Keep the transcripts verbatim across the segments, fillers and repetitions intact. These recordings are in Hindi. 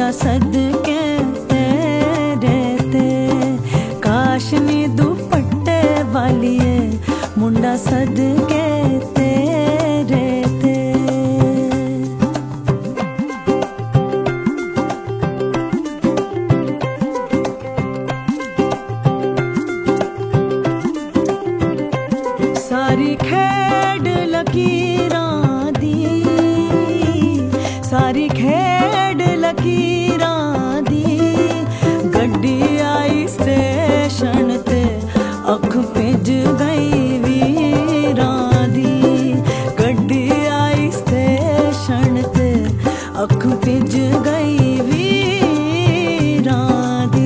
सदके तेरे ते काशनी दुपट्टे वालिए मुंडा सदके तेरे ते। सारी खेड लकीरां दी सारी खेड लकीरां दी गड्डी आई स्टेशन ते अख भेज गई वीरां दी। गड्डी आई स्टेशन ते अख भेज गई वीरां दी।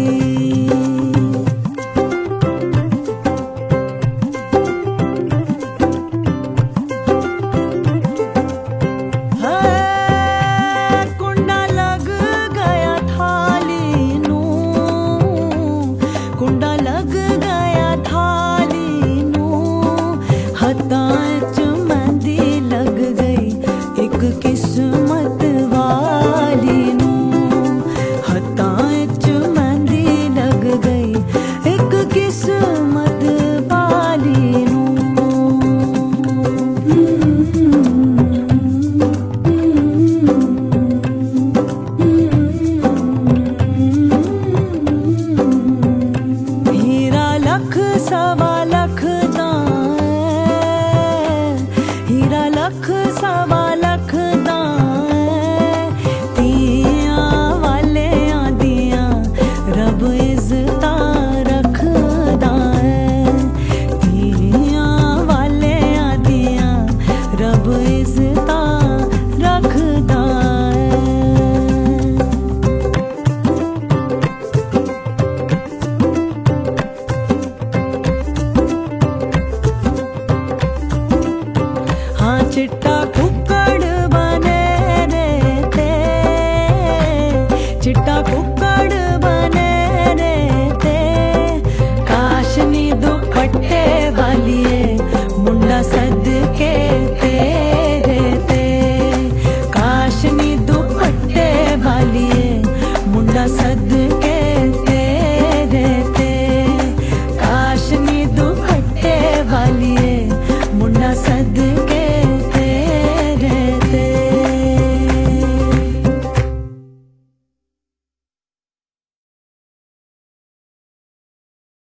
कुंडा लग गया थाली नू हत्थां च मेहंदी लग गई एक किस्मत वाली नू। हत्थां च मेहंदी लग गई एक किस्मत वाली नू। लख सवा लख दा हीरा लख सवा लख दा तियां वाले आदियां रब इज्जत रखदा है। तियां वाले आदियां रब इज्जत रखदा है। हाँ चिट्टा कुक्कड़ बने रे ते चिट्टा कुक्कड़ बने रे ते काशनी दुपट्टे वालिए मुंडा सदके तेरे ते। काशनी दुपट्टे वालिए मुंडा सद